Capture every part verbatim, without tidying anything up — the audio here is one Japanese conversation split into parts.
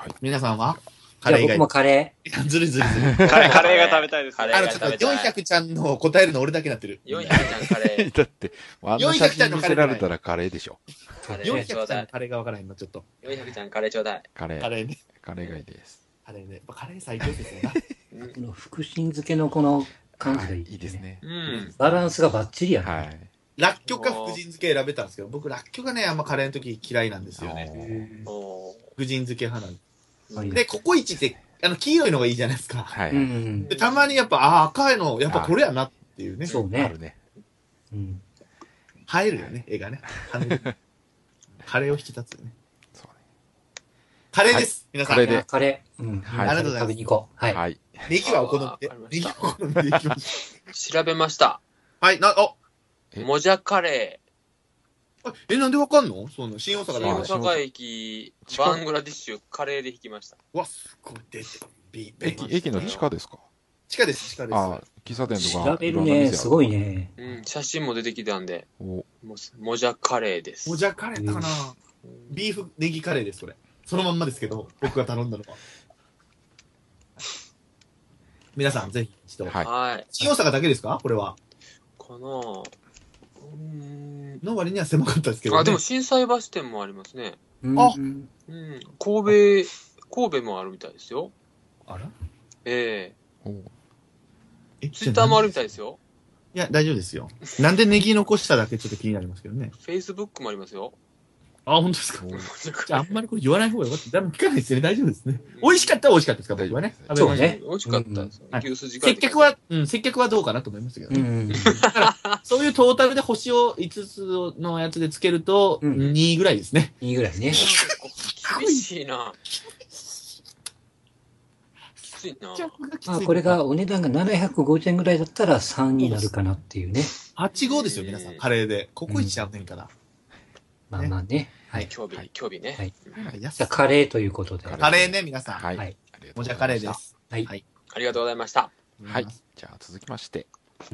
はい。 皆さんはカレー以外。僕もカレー。いや、ずるずるずる。 カレー、カレーが食べたいです。 あの、ちょっとよんひゃくちゃんの答えるの俺だけなってる。 よんひゃくちゃんカレー。 だって、あの写真見せられたらカレーでしょ。 よんひゃくちゃんのカレーがわからへんの、ちょっと。 よんひゃくちゃんカレーちょうだい。 カレー。 カレーね。 カレーがいいです。 カレーね。カレー最強ですよね。 この福神漬けのこの感じがいい、ね。 いいですね。 うん。 バランスがバッチリやね。 はい。 ラッキョか福神漬け選べたんですけど、僕ラッキョがね、あんまカレーの時嫌いなんですよね。福神漬け派なんで。で、ココイチって、あの、黄色いのがいいじゃないですか。 はい。 で、たまにやっぱ、ああ、赤いの、やっぱこれやなっていうね。 そうね。 あるね。 うん。 映えるよね、絵がね。カレーを引き立つよね。そうね。カレーです、皆さん。 カレーで。 カレー。うん。 はい。ありがとうございます。 食べに行こう。はい。 はい。 ネギはお好みで。ネギはお好みでいきましょう。 調べました。 はい、な、あもじゃカレー。え、なんでわかんのその、新大阪で。 新大阪駅、バングラディッシュ、カレーで引きました。 わ、すごい、出てる。 駅、駅の地下ですか？ 地下です、地下です。 ああ、喫茶店とか。 調べるね、すごいね。 うん、写真も出てきたんで。おもじゃカレーです。 もじゃカレーかなビーフネギカレーです、それ。そのまんまですけど、僕が頼んだのは。皆さん、ぜひ一度。 はい。 新大阪だけですかこれは。 かなぁ。 の割には狭かったですけど、 ね。あ、でも心斎橋店もありますね。 あ、 うん。神戸、神戸もあるみたいですよ。 あらえええ。ツイッターもあるみたいですよ。 いや、大丈夫ですよ。なんでネギ残しただけちょっと気になりますけどね。 フェイスブックもありますよ。 あ、本当ですか。じゃあ、あんまりこれ言わない方がよかった。誰も聞かないですよね。大丈夫ですね。美味しかったら美味しかったですか、僕はね。 そうね。 美味しかったです。牛すじ接客は、うん、接客はどうかなと思いましたけどね。だから、そういうトータルで星をいつつのやつでつけると、にぐらいですね。 にぐらいね。 厳しいな。きついな。 まあ、これがお値段がななひゃくごじゅうえんぐらいだったらさんになるかなっていうね。 はちごですよ、皆さん。カレーで。ココイチやってんから。 まあまあね。 はい。興味、興味ね。 はい。じゃあ、カレーということで。 カレーね、皆さん。 はい。 もじゃカレーです。 はい。 ありがとうございました。 はい。じゃあ、続きまして。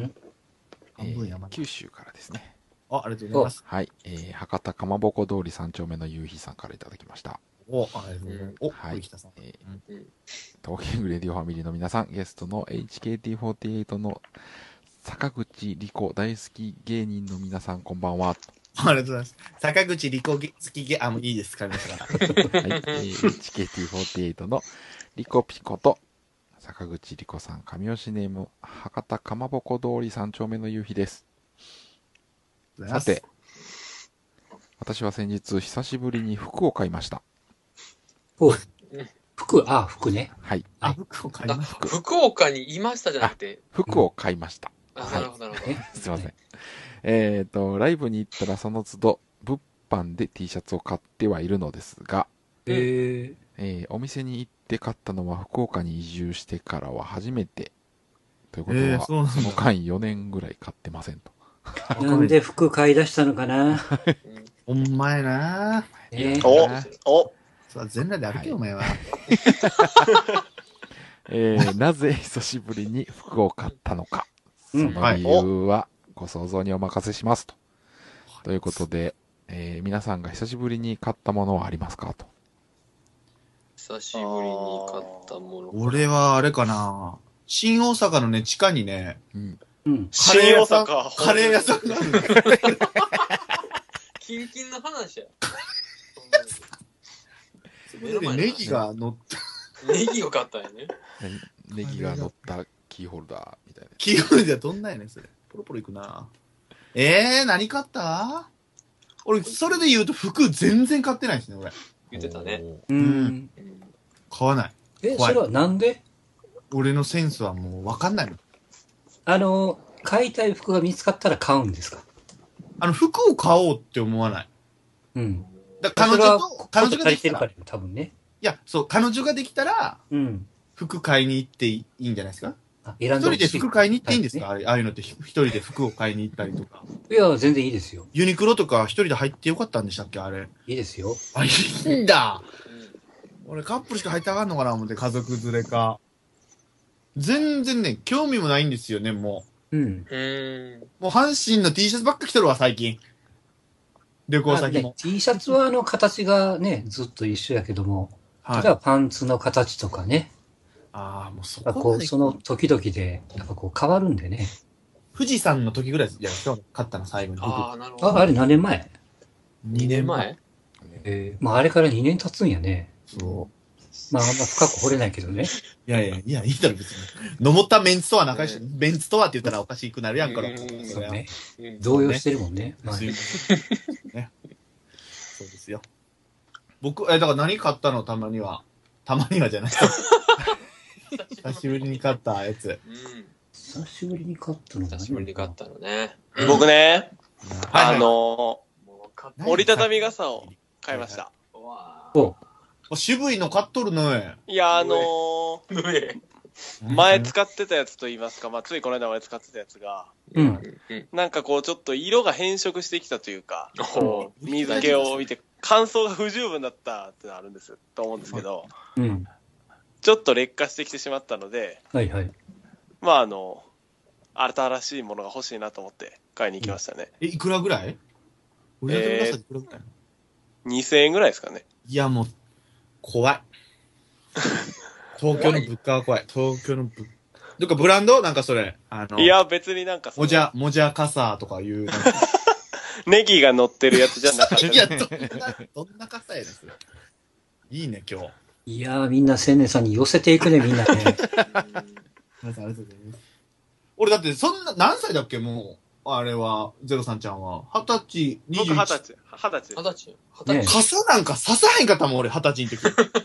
九州からですね。 あ、ありがとうございます。 はい。え、博多かまぼこ通り三丁目の夕日さんからいただきました。 お、ありがとうございます。お、はい。 トーキングレディオファミリーの皆さん、ゲストの エイチケーティーフォーティーエイト の坂口理子大好き芸人の皆さん、こんばんは。 ありがとうございます。坂口理子好き芸、あ、もういいです。かりましたから。 はい。エイチケーティーフォーティーエイト のリコピコと、坂口理子さん、上吉ネーム、博多かまぼこ通り三丁目の夕日です。さて、私は先日、久しぶりに服を買いました。 お服、あ、服ね。 はい。 あ、服を買いました。 福岡にいましたじゃなくて。 服を買いました。 あ、なるほど、なるほど。 すいません。えっと、ライブに行ったらその都度、物販で T シャツを買ってはいるのですが、 えーえー、お店に行って買ったのは福岡に移住してからは初めて。ということは、えー、そ, その間よねんぐらい買ってませんと。 なんで服買い出したのかなお前なえー、おおそう、全裸で歩けよ、お前は。 えー、なぜ久しぶりに服を買ったのか。その理由はご想像にお任せしますと。ということで、えー、皆さんが久しぶりに買ったものはありますかと。 久しぶりに買ったもの。 俺はあれかな。新大阪のね、地下にね、 うん。 カレー屋さん、カレー屋さんがある。 キンキンの話や。 ネギが乗った。 ネギを買ったんやね。 ネギが乗ったキーホルダーみたいな。 キーホルダーどんなんやねん、それ。ポロポロいくな。えー、何買った？俺、それで言うと服全然買ってないですね、俺。 言ってたね。 うん。 買わない。 え、それはなんで？ 俺のセンスはもう分かんないの。 あの、買いたい服が見つかったら買うんですか？ あの、服を買おうって思わない。 うん。 だ彼女と、彼女ができたら。 多分ね。 いや、そう、彼女ができたら、 うん。 服買いに行っていいんじゃないですか？ 選んで一人で服買いに行っていいんですか？ああいうのって一人で服を買いに行ったりとか。 いや、全然いいですよ。 ユニクロとか一人で入ってよかったんでしたっけあれ。 いいですよ。 あ、いいんだ。俺カップルしか入ってあかんのかな思って、家族連れか。全然ね、興味もないんですよね、もう。うん。 もう阪神の T シャツばっか着てるわ、最近。旅行先も。 T シャツはあの形がね、ずっと一緒やけども、 例えばパンツの形とかね。 ああ、もうそこう、 こまで。 その時々で、やっぱこう変わるんでね。 富士山の時ぐらいです。いや、今日勝ったの最後に。 ああ、なるほど。 あ、あれ何年前にねんまええー、まああれからにねん経つんやね。 そう。 まああんま深く掘れないけどね。 いやいや、いや、いいだろ、別に。登ったメンツとは仲良し、メンツとはって言ったらおかしくなるやんから。 そうね。 うん動揺してるもんね。まあすいませんね。そうですよ。僕、え、だから何買ったのたまには。たまにはじゃない。久しぶりに買ったやつ。 うん。 久しぶりに買ったの久しぶりに買ったのね。 僕ね、 はいはいあのもう買っ何折りたたみ傘を買いました。 たわおあ渋いの買っとるね。 いや、あのー、 ー。ぬえ。 前使ってたやつと言いますか、まあ、ついこの間まで使ってたやつが、 うん。 うん。 なんかこう、ちょっと色が変色してきたというか、 お水気を帯びて、乾燥が不十分だったってのあるんですと思うんですけど、 うん。 ちょっと劣化してきてしまったので、 はいはい。 まあ、あの、新しいものが欲しいなと思って買いに行きましたね。 え、いくらぐらい俺だけ皆さんいくらぐらい、 にせんえんぐらいですかね。 いや、もう、怖い。東京の物価が怖い。東京の物どっかブランドなんかそれ。あの、 いや、別になんかそのもじゃ、もじゃカサーとかいう。なんかネギが乗ってるやつじゃなかった。 いや、どんな、どんなカサーやですよ。いいね、今日。 いやー、みんな千年さんに寄せていくね、みんなね。 皆さん、ありがとうございます。俺だって、そんな、何歳だっけもう、あれは、ゼロさんちゃんは。二十歳、二十歳。 僕二十歳。二十歳です。 二十歳二ね十歳傘なんか刺さへんかったもん、俺、二十歳の時。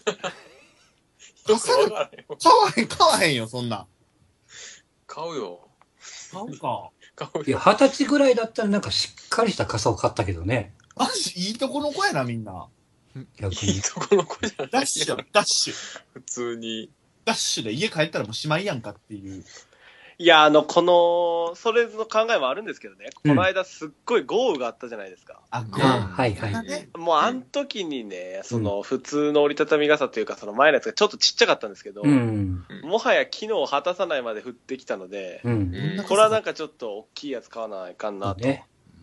傘なんかわからんよ買わへん、買わへんよ、そんな。 買うよ。 買うか。 買ういや、 よ。 二十歳ぐらいだったらなんかしっかりした傘を買ったけどね。 マジ、いいとこの子やな、みんな。 逆に。 いいとこの子じゃない。 ダッシュや、ダッシュ。 普通に。 ダッシュで家帰ったらもうしまいやんかっていう。 いや、あの、この、それの考えもあるんですけどね、 うんこの間すっごい豪雨があったじゃないですか。 あ、ゴあはいはいだね。 もうあの時にね、その普通の折りたたみ傘というか、その前のやつがちょっとちっちゃかったんですけど、 うん。 もはや機能を果たさないまで降ってきたので、 うん。 うんこれはなんかちょっと大きいやつ買わないかんなと。 ね。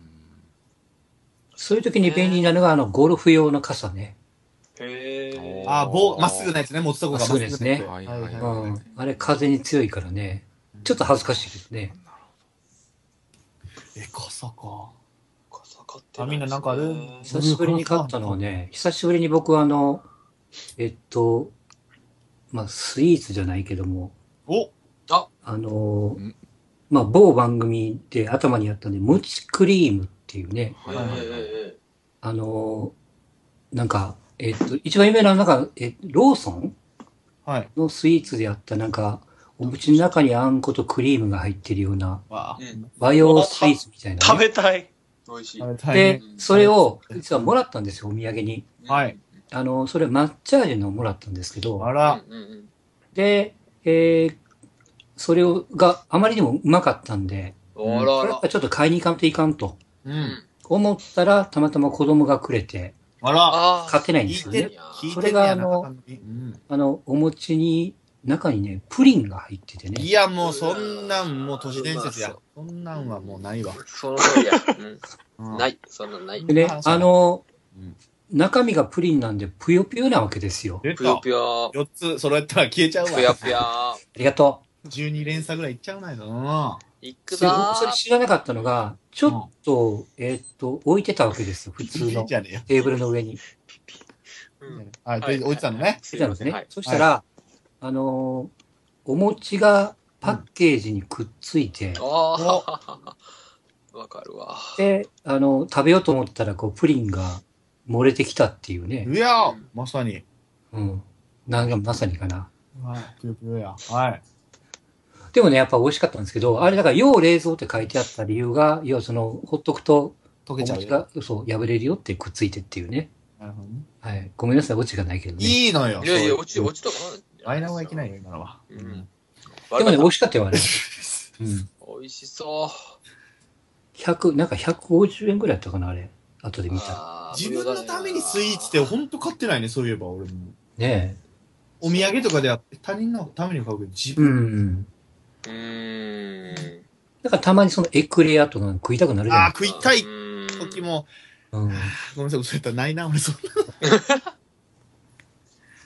そういう時に便利なのが、あの、ゴルフ用の傘ね。 へえ。 あ、棒、まっすぐなやつね、持つとこがまっすぐなやつ。 まっすぐですねはいはいはい。 うん。あれ、風に強いからね。ちょっと恥ずかしいけどね。 え、傘か。 傘買ってあみんななんかある久しぶりに買ったのはね、久しぶりに僕はあの、えっと、まあ、スイーツじゃないけども、 おあのん、 まあ、某番組で頭にあったんで、ムチクリームっていうね、 へえ。 あの、なんか、えっと、一番有名な、なんか、え、ローソンはい。 のスイーツであった、なんか、お餅の中にあんことクリームが入ってるような、 わあ。 うん和洋スイーツみたいな、 食ね。 べたい。 美味しい。 食べたいでね。、 それを、実はもらったんですよ、お土産に。 はい。 あの、それ抹茶味のをもらったんですけど、 あら。 うんうんで、えー、それを、があまりにもうまかったんで、 うん。あこらられやっぱ。ちょっと買いに行かんといかんとう。 うんん。 思ったら、たまたま子供がくれて、 あら。 ああ。 買ってないんで聞いてるすよね。。 聞いそれがてるやな。 あのうんあの、お餅に、中にね、プリンが入っててね。 いや、もうそんなんもう都市伝説や。そんなんはもうないわ。 その通りや。 うんうん。ない。そんなんない。 でね、 あそうあのうん、 中身がプリンなんで、ぷよぷよなわけですよ。 出ぷよた。 ぷよ。 よっつ揃えたら消えちゃうわ。 ぷよぷよ。 ありがとじゅうに連鎖ぐらいいっちゃうないのな。 う。 いくそれぞそれ知らなかったのが、ちょっと、えーっと、置いてたわけですよ。普通のじゃねえよ。 テーブルの上に。 うん。 はい、 はいで、置いてたのね。 置いてたんですね。 はい。 そしたら、あのー、お餅がパッケージにくっついて、 ああ。わかるわ。 で、あの、食べようと思ったら、こう、プリンが漏れてきたっていうね。 いやまさに。 うん。なんかまさにかな。 はい、ぷよぷよや。はい。 でもね、やっぱ美味しかったんですけど、あれだから、要冷蔵って書いてあった理由が、要はその、ほっとくと、お溶けちゃうよ。 餅が、そう、破れるよってくっついてっていうね。 なるほどね。 はい。ごめんなさい、オチがないけどね。 いいのよ。 いやいや、 そう落ち、落ちとかマイナーはいけないよ、今のは。 ううんん。 でもね、美味ししかったよ、あれ。うん。 美味しそう。 ひゃく、なんかひゃくごじゅうえんぐらいだったかな、あれ。後で見たら。 あー自分のためにスイーツってほんと買ってないね、そういえば俺も。 ねお土産とかであって他人のために買うけど、自え。う分。 ん。 うーん。 だからたまにそのエクレアとか食いたくなるじゃああ、 ない食いたいうん時も、 うん。 ごめんなさい、嘘やったらないな、俺そんな。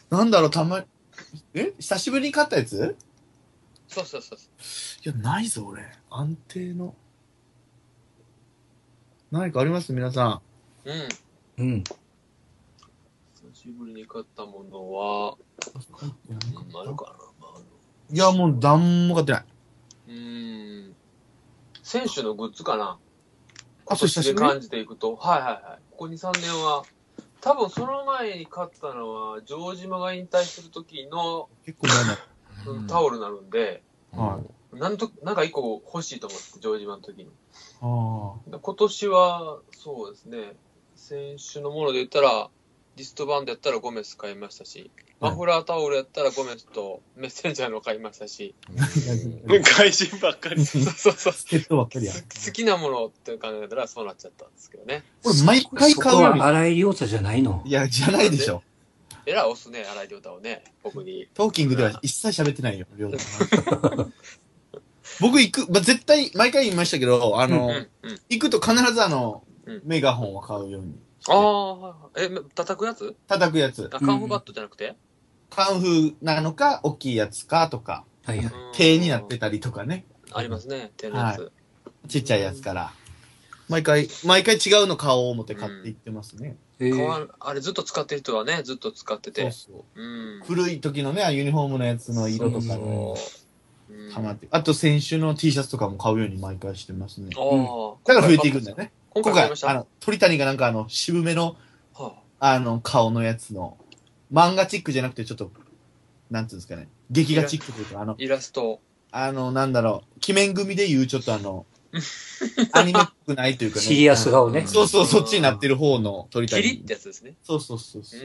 なんだろう、たま、え久しぶりに買ったやつ？ そうそうそう。 いや、ないぞ、俺。安定の。何かあります皆さうん。 うん。 久しぶりに買ったものは、うん、あるかな。 ん。いや、もう、なんも買ってない。 うーん。選手のグッズかな。 あ、そう、久しぶりで感じていくと。はいはいはい。ここに、さんねんは、多分その前に買ったのは、城島が引退する時の、 結構前な。 うん、タオルになるんで、 はなんと、なんか一個欲しいと思って、城島の時に。 あ今年は、そうですね、選手のもので言ったら、リストバンドやったらゴメス買いましたし、マフラータオルやったらゴメスとメッセンジャーの買いましたし、外人ばっかり。そうそうそう。 助っ人ばっかりや。 好きなものって考えたらそうなっちゃったんですけどね。 これ毎回買うように。 そこは荒井亮太じゃないの？ いや、じゃないでしょ。 えらい押すね、荒井亮太をね、僕に。 トーキングでは一切喋ってないよ、亮太。僕行く、まあ、絶対、毎回言いましたけど、あの、 うんうん、 行くと必ずあの、 うん、 メガホンを買うように。 ああ、え、叩くやつ？ 叩くやつ。 あ、カンフーバットじゃなくて？ カンフーなのか、大きいやつかとか。 はいはい。 手になってたりとかね。 ありますね、手のやつ、 はい。ちっちゃいやつから。毎回、毎回違うの買おう思って買っていってますね。 うん、えー、あれずっと使ってる人はね、ずっと使ってて。 そうそう。 うん、 古い時のね、ユニフォームのやつの色とかね。ハマって。あと選手の T シャツとかも買うように毎回してますね。 ああ。 だから増えていくんだよね。 今回買いました。 あの、鳥谷がなんかあの、渋めの、はあ、あの、顔のやつの、漫画チックじゃなくてちょっと、なんていうんですかね。劇画チックというか、あの、 イラスト。 あの、なんだろう、鬼面組で言うちょっとあの、アニメっぽくないというかね。 シリアス顔ね。 そうそう、そっちになってる方の鳥谷。 キリってやつですね。 そうそうそうそう。うん。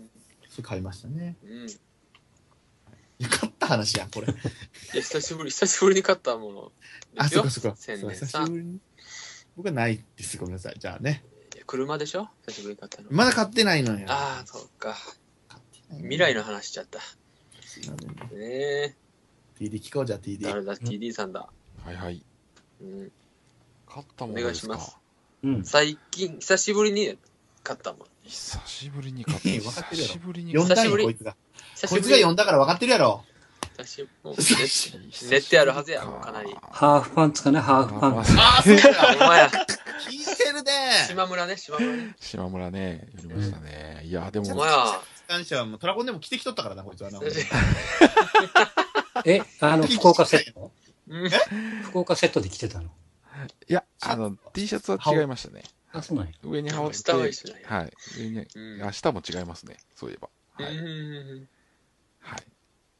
それ買いましたね。うん。買った話やん、これ。いや、久しぶり、久しぶりに買ったもの。 あ、そっかそっか。 千年久しぶりに。僕はないです。ごめんなさい。じゃあね。 車でしょ久しぶりに買ったの。 まだ買ってないのよ。 ああ、そうか。未来の話しちゃった。 すいませんね。 ねえ。 ティーディー 聞こう、じゃあ ティーディー。 誰だ、ティーディー さんだ。 はいはい。うん。買ったものですか？お願いします。 うん。最近、久しぶりに買ったもの。 久しぶりに買った。 分かってるやろ。 久しぶりに買った。読んだよ、こいつが。こいつが読んだから分かってるやろ。 私もう寝てあるはずや、もうかなり。 ハーフパンツかな、ハーフパンツ。 ああ、そうだ。 お前や。 聞いてるね。 島村ね、島村ね。 島村ね、やりましたね。いや、でも。 お前や。 感謝はもうトラコンでも着てきとったからな、こいつはな。 え、あの、福岡セット？ え福岡セットで着てたの？ いや、あの、T シャツは違いましたね。 あ、そうなんや。 上に羽織って。 下は一緒だよ。 はい。上に、うん、下も違いますね。そういえば。はい。はい。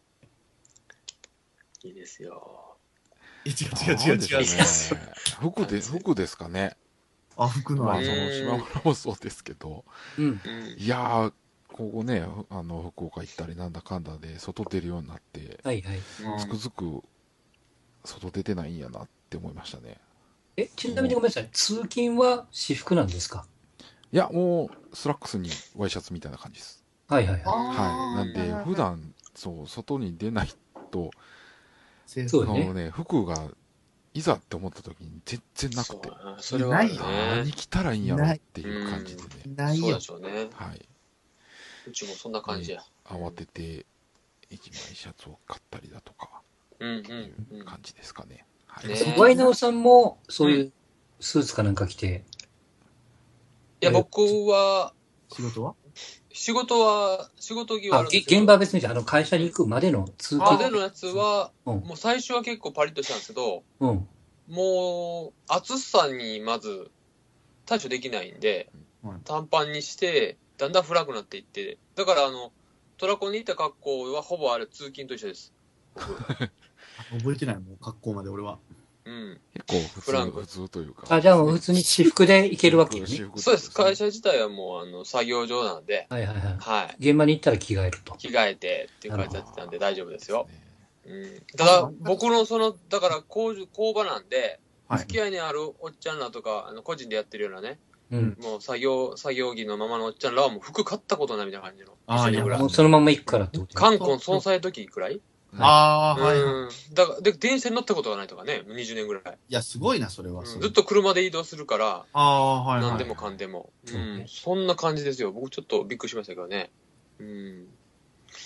いいですよ。 違う違う違う違う。 服で、服ですかね。 あ、服のまあ、その、島村もそうですけど。 うん。 いやー、ここね、あの、福岡行ったりなんだかんだで、外出るようになって、 はいはい。 つくづく、外出てないんやなって思いましたね。 え、ちなみにごめんなさい。通勤は私服なんですか？ いや、もう、スラックスにワイシャツみたいな感じです。 はいはいはい。 はい。なんで、普段、そう、外に出ないと、 そうね。 のね、服が、いざって思った時に全然なくて。 それはね。 何着たらいいんやろっていう感じでね。 ないよ。 そうでしょうね。 はい。 うちもそんな感じや。 慌てて、一枚シャツを買ったりだとか、 うんうん。 いう感じですかね。はい。 ワイナオさんも、そういうスーツかなんか着て。 いや、僕は、 仕事は仕事は、仕事着はあるんですけど。現場は別に、あの、会社に行くまでの通勤。 までのやつは、もう最初は結構パリッとしたんですけど、 うん、 もう、暑さにまず対処できないんで、うん、短パンにして、だんだんフラグになっていって、だからあの、トラコンに行った格好はほぼあれ通勤と一緒です。 覚えてないもん、格好まで俺は。 うん。 結構普通、普通というか。 あ、じゃあもう普通に私服で行けるわけよね。 そうです。会社自体はもうあの、作業場なんで。 はいはいはい。 はい。 現場に行ったら着替えると。 着替えてっていう感じだったんで大丈夫ですよ。うん。ただ、僕のその、だから工工場なんで、付き合いにあるおっちゃんらとか、あの個人でやってるようなね、うん、もう作業、作業着のままのおっちゃんらはもう服買ったことないみたいな感じの。 ああ、いや、もうそのまま行くからってこと。 冠婚葬祭の時くらいああ、はい。 うん。だから、で、電車に乗ったことがないとかね、にじゅうねんぐらい。 いや、すごいな、それは。 うん、ずっと車で移動するから、 ああ、はい、はい。 何でもかんでも。うん。そんな感じですよ。僕ちょっとびっくりしましたけどね。うん。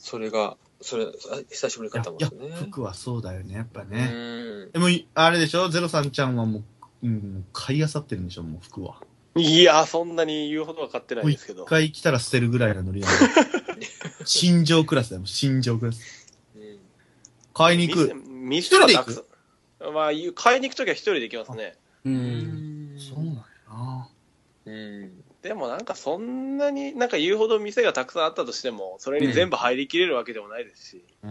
それが、それ、久しぶりに買ったもんですね。 いや、服はそうだよね、やっぱね。 うん。 でも、あれでしょゼロさんちゃんはもう、うん、買い漁ってるんでしょもう服は。 いや、そんなに言うほどは買ってないんですけど。 一回来たら捨てるぐらいのノリなの。新庄クラスだよ、新庄クラス。 うん、 買いに行く。 店はたくさん。まあ、買いに行くときは一人で行きますね。 うん。 そうなんやな。 うん。 でもなんかそんなに、なんか言うほど店がたくさんあったとしても、それに全部入りきれるわけでもないですし。 うん。 うん、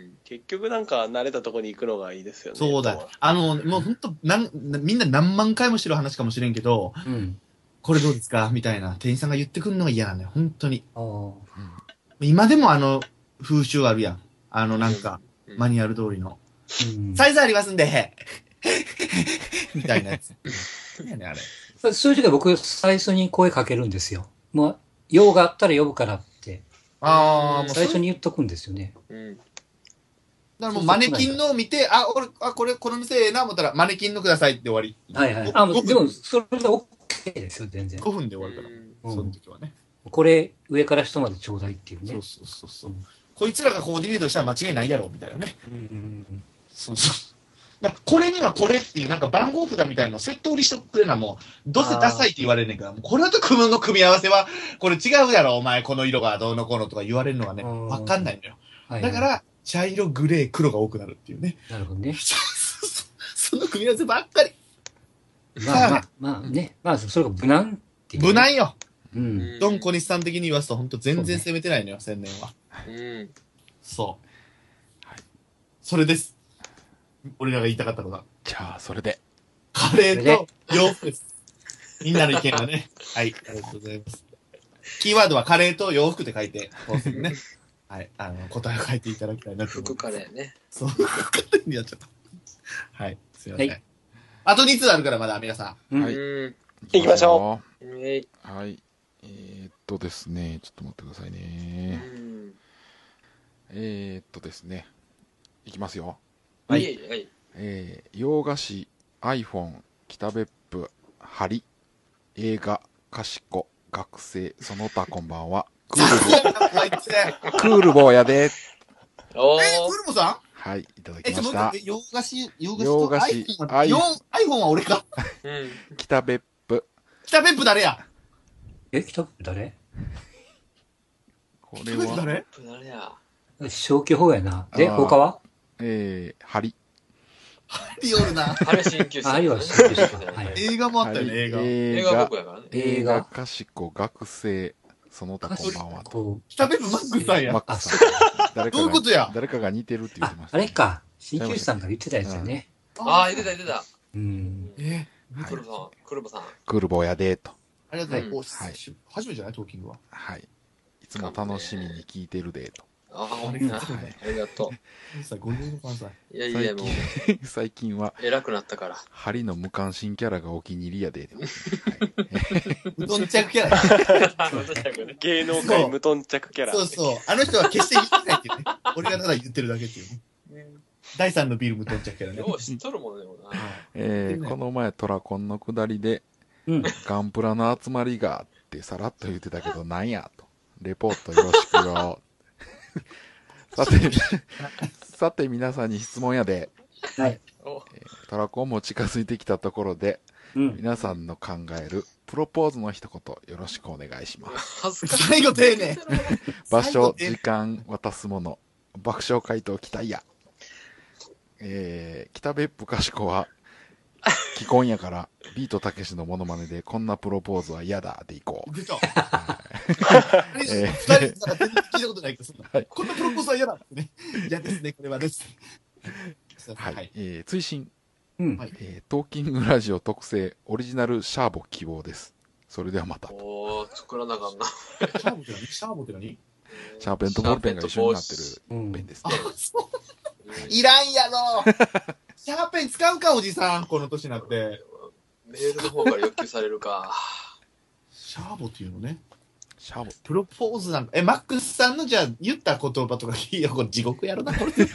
結局なんか慣れたとこに行くのがいいですよね。 そうだよ。あの、もうほんと、なん、みんな何万回もしてる話かもしれんけど、 うん。 これどうですかみたいな店員さんが言ってくるのが嫌なんだよ、本当に。 ああ。 今でもあの、風習あるやん。あの、なんか、 うんマニュアル通りの。 うん。 サイズありますんで、みたいなやつ。何やねん、あれ。 そういう時は僕、最初に声かけるんですよ。もう、用があったら呼ぶからって、 あー、もう最初に言っとくんですよね。 うん。 だからもうマネキンのを見て、あ、俺、あ、これ、この店ええな思ったら、マネキンのくださいって終わり。 はいはい。 ごあ、もうごふんでも、それで OK ですよ、全然。 ごふんで終わるから。 うんその時はね。 これ、上から下までちょうだいっていうね。 そうそうそうそう。こいつらがコーディネートしたら間違いないやろ、みたいなね。 うんうんうん。 そうそう。だからこれにはこれっていうなんか番号札みたいなのをセット売りしとくれな、もう、どうせダサいって言われるねんから、もうこれと組むの組み合わせは、これ違うやろ、お前、この色がどうのこうのとか言われるのはね、 うんわかんないのよ。 はいはいだから、茶色、グレー、黒が多くなるっていうね。 なるほどね。 その組み合わせばっかり。 まあまあ、まあね。まあ、それが無難っていう、ね。 無難よ。 うん。 ドン小西さん的に言わすと、ほんと全然攻めてないのよ、千年は。 うん。 そう。はい。それです。俺らが言いたかったのが。 じゃあ、それで。 カレーと洋服です。みんなの意見はね。はい、ありがとうございます。キーワードはカレーと洋服って書いて、当選ね。はい、あの、答えを書いていただきたいなと思います。 服カレーね。 そう、服カレーになっちゃった。はい、すいません。 はいあとにつあるからまだ、皆さん。 うんはいうん。 行きましょう。 えい。 はい。えー、っとですね、ちょっと待ってくださいうね。 ん。 えー、っとですね、いきますよ。 はい。はい。 えー、洋菓子、iPhone、北別府、針、映画、賢、学生、その他こんばんは。クールボあいつね。 ー、クールボーやで。 おー。 えー、クルモさんはい、いただえ、ちょ、 きましたもう一回、。洋菓子、洋菓子洋と菓子 iPhone は、よん iPhone は俺か。 うん。 北別府。 北別府誰やえ、来た誰これは、 北別府誰誰や。 消去法やな。で、 あー他はえー、針。 リオルな。 あれ新旧ああれは新旧新車はい映画もあったよね、映画。 映画映画僕やからね。 映画、 映画賢、学生、その他こんばんはと。 こう北別府マックさんや。 マックさん。誰かどういうことやが、誰かが似てるって言っあてまし、たね。 あれか。新旧さんが言ってたやつよね。 ああ、言ってた言ってた。 うん。 えはいクルボさん、クルボさん。 クールボーやでと。 ありがとうございます。 はいおし初めてじゃないトーキングは。 はい。いつも楽しみに聞いてるでと。 ああ、ほんありとだ。 がとうございますありがと関西、ご年の関西。 う。いやいや、もう、 最近、最近は、 偉くなったから。 針の無関心キャラがお気に入りやで。 うどん着キャラ。 芸能界無頓着キャラ。 そうそう。あの人は決して言ってないっていうね。俺がただ言ってるだけっていうね。第三のビール無頓着キャラね。 よう知っとるもんね、でもな。 えー、この前トラコンの下りで、 うん。 ガンプラの集まりがあってさらっと言ってたけどなんやと。レポートよろしくよ。さて、さて皆さんに質問やで、 はい。 おトラコンも近づいてきたところで、 うん。 皆さんの考えるプロポーズの一言よろしくお願いします。 恥ずかしい。 最後丁寧。 場所、 最後時間、渡すもの、爆笑回答期待や。えー、北別府賢は、既婚やから、ビートたけしのモノマネで、こんなプロポーズは嫌だでいこう。 出た。 えー二人から全然聞いたことないけど、そんなはいこんなプロポーズは嫌だってね。嫌ですね、これはです。 はい。 はい。 えー、追伸、 うん。 はいえー、トーキングラジオ特製オリジナルシャーボ希望です。それではまた。 おー、作らなあかんな。 シャーボって何シャーボって何シャーペンとボールペンが一緒になってるうんあペンですね。、 そう。いらんやろ。シャーペン使うか、おじさん。この年になって。 メールの方から要求されるか。 シャーボっていうのね。 シャーボ。 プロポーズなんか、え、マックスさんのじゃあ言った言葉とか、いや、これ地獄やろな、これ。こ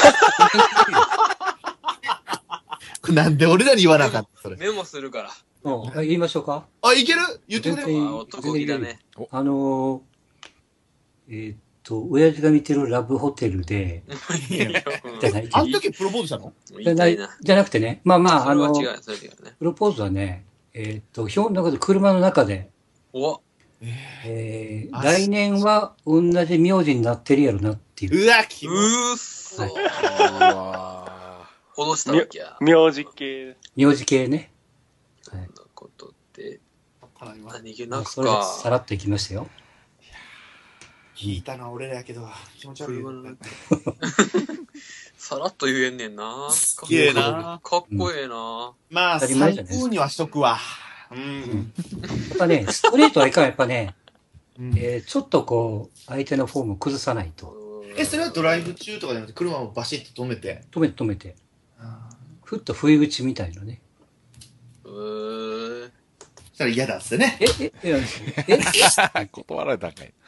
れなんで俺らに言わなかったそれ。 メモするから。 うん言いましょうか。 あ、いける言ってくれる全然あ男気だね。 あのー、えーっと、親父が見てるラブホテルで、じゃない、 あの時プロポーズしたの？ じゃない、じゃなくてね、まあまあ、あの、 それは違う、それは違うね。 プロポーズはね、えっと、基本の中で車の中で、 おえー、 あ来年は同じ名字になってるやろなっていう。 うわ、キモ。 うーっそ。 はい、 うわ脅したわけや。 名字系。 名字系ね。 そんなことって、何気まあ、 なくそれでか。 さらっといきましたよ。 聞いたな、俺らやけど、気持ち悪い。 車の中さらっと言えんねんな。 すっげえな。 かっこええな。 まあ、 当たり前じゃないですか最高にはしとくわ。うん。 やっぱね、ストレートはいかん、やっぱね、 うんえー、ちょっとこう、相手のフォームを崩さないと。 え、それはドライブ中とかじゃなくて、車をバシッと止めて。 止めて止めて。ふっと不意打ちみたいなね。 うーん。 そしたら嫌だっすね。 え、え、え、え、 ー断られたんかい。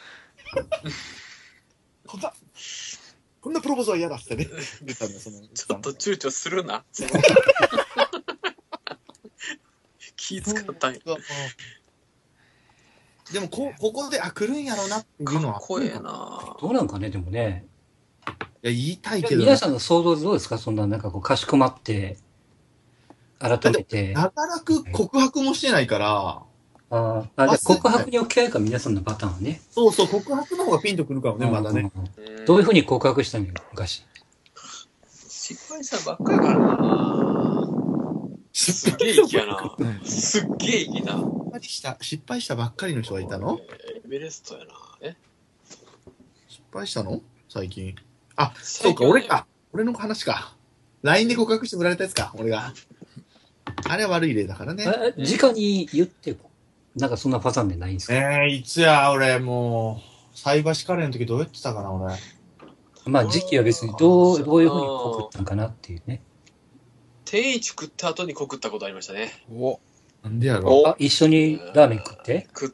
こんな、こんなプロポーズは嫌だっすね。言ったんだよ、その。 ちょっと躊躇するな。気使ったんや。 でもこ、ここで、あ、来るんやろうなっていうのは。 かっこええな。 どうなんかね、でもね。 いや、言いたいけど。 皆さんの想像でどうですか？そんな、なんかこう、かしこまって、改めて。 なかなか告白もしてないから。 ああ、じゃあ告白に置き換えるか、皆さんのパターンはね。 そうそう、告白の方がピンとくるかもね、まだね。 うん。どういうふうに告白したのよ、昔。 失敗したばっかりからな。すっげえ息やな。すっげえ息な。 失敗した、失敗したばっかりの人がいたの？ エベレストやな。え失敗したの？最近。あ、そうか、俺か。俺の話か。ライン で告白して振られたやつか、俺が。あれは悪い例だからね。 え、直に言って、なんかそんなパターンでないんですか？ えー、いつや、俺、もう、菜箸カレーの時どうやってたかな、俺。 まあ時期は別にどう、どういうふうに告ったんかなっていうね。 天一食った後に告ったことありましたね。 おなんでやろ？ あ、一緒にラーメン食って食って、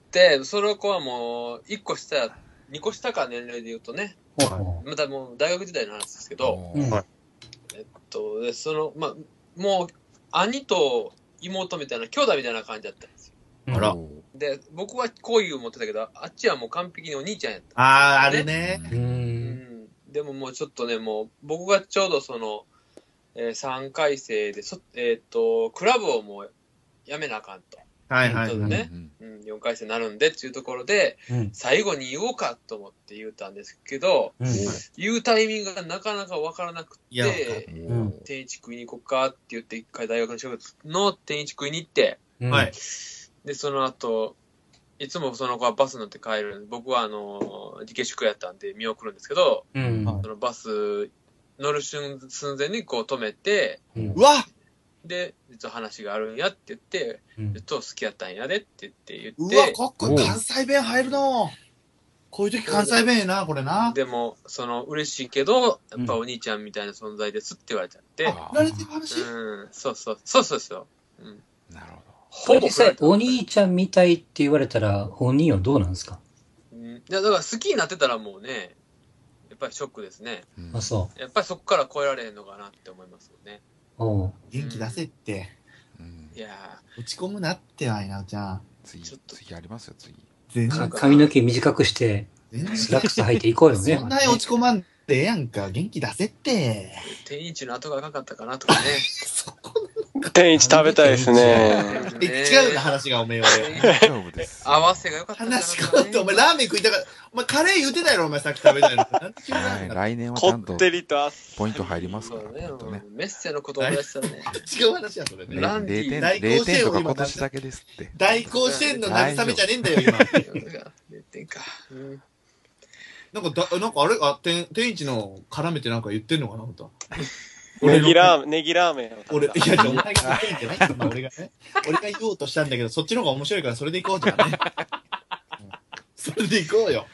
その子はもう、一個下や、二個下か年齢で言うとね、 ほうほまたもう大学時代の話ですけど、 う。うん。 はいえっと、で、その、まあ、もう、兄と妹みたいな、兄弟みたいな感じだったんですよ。 あらおで、僕は好意を持ってたけど、あっちはもう完璧にお兄ちゃんやった。 あー、あるね。 う。 うんん。でももうちょっとね、もう、僕がちょうどその、えー、さんかい生で、そえーっと、クラブをもう、やめなあかんと。 はいはいはい。 そうねうん、よんかい生になるんでっていうところで、 うん。 最後に言おうかと思って言ったんですけど、 うん。 言うタイミングがなかなかわからなくいやわかて、 うん。 天一食いに行こうかって言って、一回大学の仕事の天一食いに行って、 うん。 はい。 で、その後、いつもその子はバス乗って帰るんで、僕はあの、自家宿やったんで見送るんですけど、 うん。 そのバス乗る瞬寸前にこう止めて、 うんうわで、実は話があるんやって言って、 うんずっと好きやったんやでって言って言うわ、 って、 かっこいい。関西弁入るの。こういう時関西弁やな、これな。 でも、その、嬉しいけど、やっぱお兄ちゃんみたいな存在ですって言われちゃって、 あ、振られてる話？ うん、そうそう、そうそうそう。うん。 なるほこれ実際、おに兄ちゃんみたいって言われたら、本人はどうなんですか？ うん。いや、だから好きになってたらもうね、やっぱりショックですね。 ど。うんあ、そやっぱりそこから超えられへんのかなって思いますよね。 う。おう。 元気出せって。 うんいや落ち込むなって、あいなちゃん。 次、 ちょっと次ありますよ、次。 全然、 か髪の毛短くして、 全然スラックス履いていこうよね。 そんなに落ち込まんでええやんか。元気出せって。 ー、天一の後がなかったかなとかね。 そこ天一食べたいですね。 え、違うな、話がおめえ俺。 大丈夫です。 合わせが良かったかな話変わって、お前ラーメン食いたから、お前カレー言うてたやろ、お前さっき食べたいの。なんで急にラーはい、 メンだ来年はちこゃんとってりとあっポイント入りますから、 そうねほんとね。 メッセのことを出したらね。 違う話や、それね。 ランディ 0点、 大甲 0点とか子園を今今年だけですって。 大甲子園の慰めじゃねえんだよ、今。 れいてんか。うんなんかだ、なんかあれ、あ、天、天一の絡めてなんか言ってんのかな、ほんと。 ネギラーメン、ネギラーメンを食俺、 べた。 いや、お前が言ってんじゃないんだ、俺がね。俺が言おうとしたんだけど、そっちの方が面白いから、それで行こうじゃんね。うんそれで行こうよ。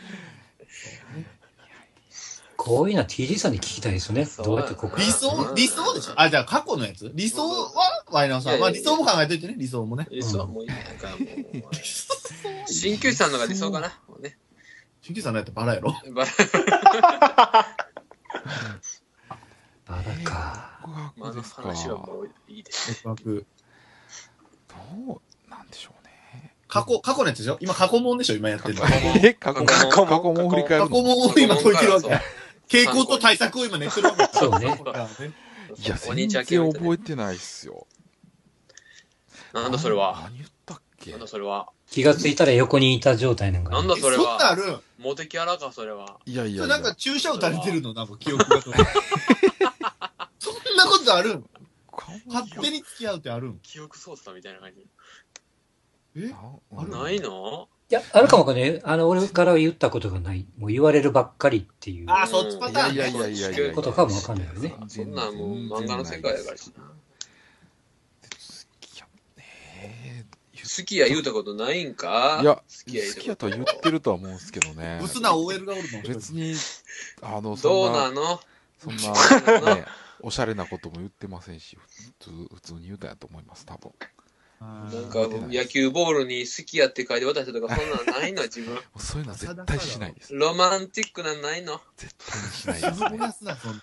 こういうのは ティージー さんに聞きたいですよね。 そうどうやって告理白想理想でしょあ、じゃあ過去のやつ理想はワイナーさん。まあ理想も考えといてね、理想もね。 理想はもういい。なんかもう、鍼灸師さんのが理想かな。もうね。 新旧さんのやったらバラやろババラか。 告まあ、あの白ですか。 話はもういいです。 告白。 どうなんでしょうね。 過去、過去のやつでしょ今過去問でしょ今やってるの。 え、過去過去過去も振り返るの。 過去問を今解いてるわけ。傾向と対策を今寝てるわけ。 そうね。 いや、全お兄ちゃ然ん系覚えてないっすよ。 なんだそれは。 何言ったっけなんだそれは。 気がついたら横にいた状態なんかね。 なんだそれそんなんあは。 るモテキャラか、それは。 いやいやいや。 なんか注射打たれてるのなんか記憶が取れる。そんなことあるん勝手に付き合うってあるん記憶操作みたいな感じ。 えあるないのいや、あるかもわかんない。あの、俺から言ったことがない。もう言われるばっかりっていうああ、そっちパターンね。 いやいやいやいやいや。 ことかもわかんないよね。 そんなんもう漫画の世界やからしな。 ね好きや言うたことないんかいや、 好きや言う好きやたこと言ってるとは思うんですけどね。 薄な オーエル がおるの。 別に、あの、 どそな、 うんなのそんな、ね、おしゃれなことも言ってませんし、普通、普通に言うたんやと思います、多分。 なんか野球ボールに好きやって書いて渡したとかそんなんないの自分。 そういうのは絶対しないです。 ロマンティックなんないの絶対にしないです、 静ね。 かすな、そんな。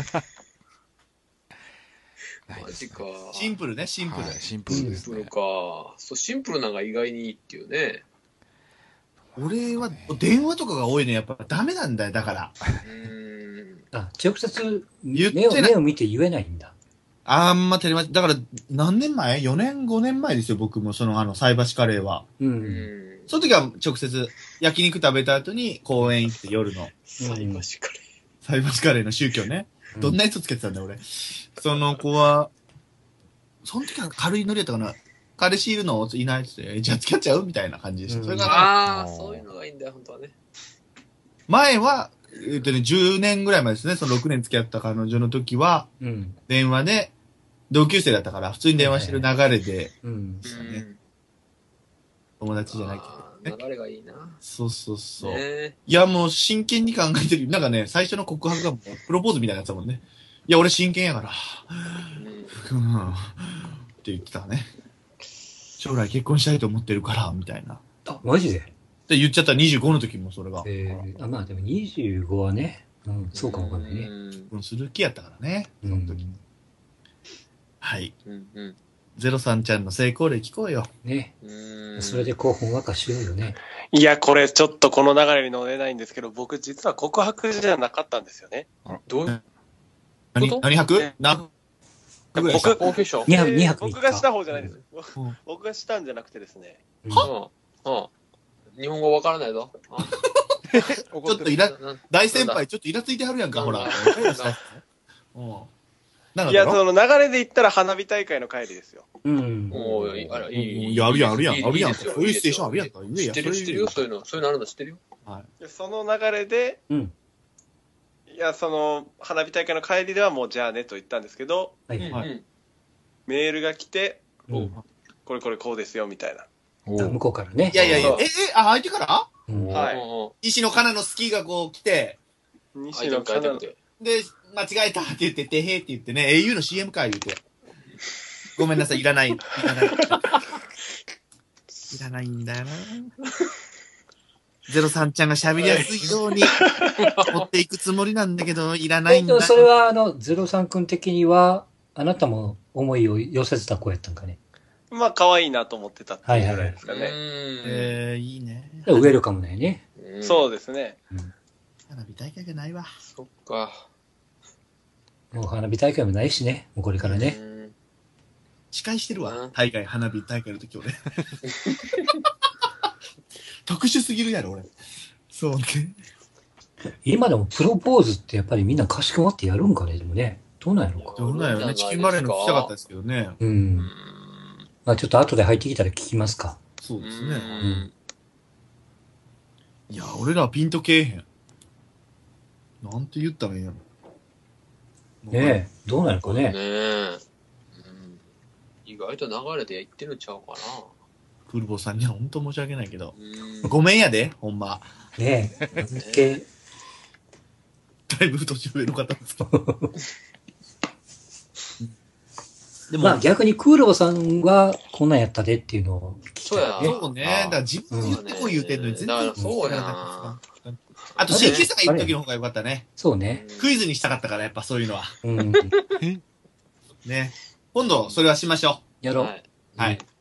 ないですねマジか。 シンプルね、シンプル。 はい、シンプルですねシンプル。か。そう、シンプルなんが意外にいいっていうね。 俺は、電話とかが多いね。やっぱダメなんだよ、だから。 うーん。 あ、直接言って目を、 ない目を見て言えないんだ。 あんまテレマだから、何年前 ?よ 年、ごねんまえですよ、僕も、その、あの、菜箸カレーは。 う。 うんん。 その時は直接、焼肉食べた後に公園行って夜の、 菜箸カレ菜箸カレーの宗教ね。 うんどんなやつつけてたんだよ、俺。その子は、その時は軽いノリやったかな。彼氏いるのいないっつって、じゃあ付き合っちゃうみたいな感じでした。 うんそれー。 が、 ああ、そういうのがいいんだよ、本当はね。 前は、えっとね、じゅうねんぐらい前ですね、そのろくねん付き合った彼女の時は、 うん。 電話で、同級生だったから、普通に電話してる流れで、 うん。 したね。友達じゃないけど。 あー流れがいいな。 そうそうそう。 ねいや、もう真剣に考えてる。なんかね、最初の告白がもうプロポーズみたいなやつだもんね。いや、俺真剣やから。 うんうん。って言ってたね。将来結婚したいと思ってるから、みたいな。 あ、マジでで、言っちゃったにじゅうごの時もそれが。 えー、あ、まあでもにじゅうごはね、うん、そうかもわかんないね。 うんうん、する気やったからね。その時。はい。 うんうんゼロさんちゃんの成功例聞こうよ。 ね。 うん。 それでこう、ほんわかしようよね。 いや、これちょっとこの流れに乗れないんですけど、僕実は告白じゃなかったんですよね。 どういう何こと何泊何泊ぐらいした僕、 高級賞にはくえーにはくみっか僕がした方じゃないです。 うん僕がしたんじゃなくてですね。 うんうん。うん。日本語わからないぞ。 ちょっとイラ、 な大先輩ちょっとイラついてはるやんか、ほら。うん。なんかいや、 だろその流れで言ったら花火大会の帰りですよ。 うん。 おーいあら、いい。 いやあるやんあるやんいいあるやんいいですよそういうステーションあるやんかいいですよ知ってる、知ってるよ、そういうの。そういうのあるの知ってるよ。 でその流れで、 うん。 いや、その花火大会の帰りではもうじゃあねと言ったんですけど、 はい。 はいうんメールが来て、 うんこれこれこうですよ、みたいな。 おうあ向こうからねい。やいやいやそう、 え、え、あ、相手からうんはいうん石野カナのスキーがこう来て、 西相手も野カナの書いてくて。 で、間違えたって言って、てへーって言ってね、au の シーエム か言うて。ごめんなさい、いらない。いらない。いらないんだよな。ゼロさんちゃんが喋りやすいように持っていくつもりなんだけど、いらないんだ。 えっと、それは、あの、ゼロさん君的には、あなたも思いを寄せてた子やったんかね。 まあ、可愛いなと思ってたっていうぐらいですかね。 えー、いいね。 ウェルカムだよね。 うん。 そうですね。 花火大会がないわ。 そっか。 もう花火大会もないしね。もうこれからね。 うん司会してるわうん。 大会、花火大会の時俺。特殊すぎるやろ、俺。そうね。 今でもプロポーズってやっぱりみんなかしこまってやるんかね、でもね。どうなんやろうか。 どうなんやろね。チキンバレーの聞きたかったですけどね。 う。 うんん。 まあちょっと後で入ってきたら聞きますか。 そうですね。 うんいや、俺らはピンとけえへん。なんて言ったらいいんやろ。 ねえ、どうなるかね。 ねえ。うん意外と流れで言ってるんちゃうかな。 クルボさんには本当申し訳ないけど。 うんごめんやで、ほんま。 ねえ。あんだけ、 だいぶ年上の方ですけど。でも、 まあ逆にクーローさんはこんなんやったでっていうのを聞きたいね。 そうね。だから自分で言ってこい言うてんのに全然だからそうやなな。あと、新規さんが言った時の方が良かったね。 そうね。 クイズにしたかったから、やっぱそういうのは。 うん。 ね。今度、それはしましょやろう。 はい。 う。はい。